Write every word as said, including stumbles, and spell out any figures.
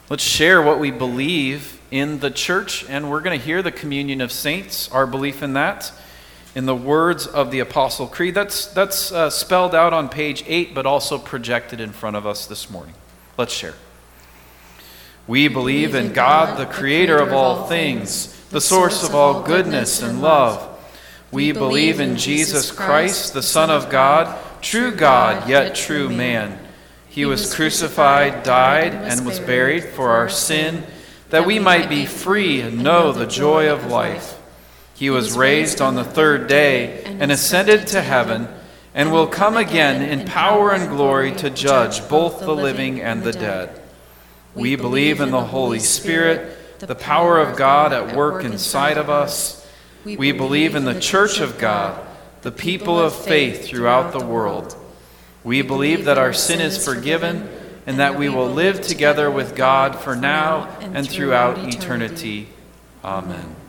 Let's share what we believe in the church, and we're going to hear the communion of saints, our belief in that, in the words of the Apostle Creed. That's, that's uh, spelled out on page eight, but also projected in front of us this morning. Let's share. We believe in God, the creator of all things, the source of all goodness and love. We believe in Jesus Christ, the Son of God, true God, yet true man. He was crucified, died, and was buried for our sin, that we might be free and know the joy of life. He was raised on the third day and ascended to heaven, and will come again in power and glory to judge both the living and the dead. We believe in the Holy Spirit, the power of God at work inside of us. We believe in the Church of God, the people of faith throughout the world. We believe that our sin is forgiven and that we will live together with God for now and throughout eternity. Amen.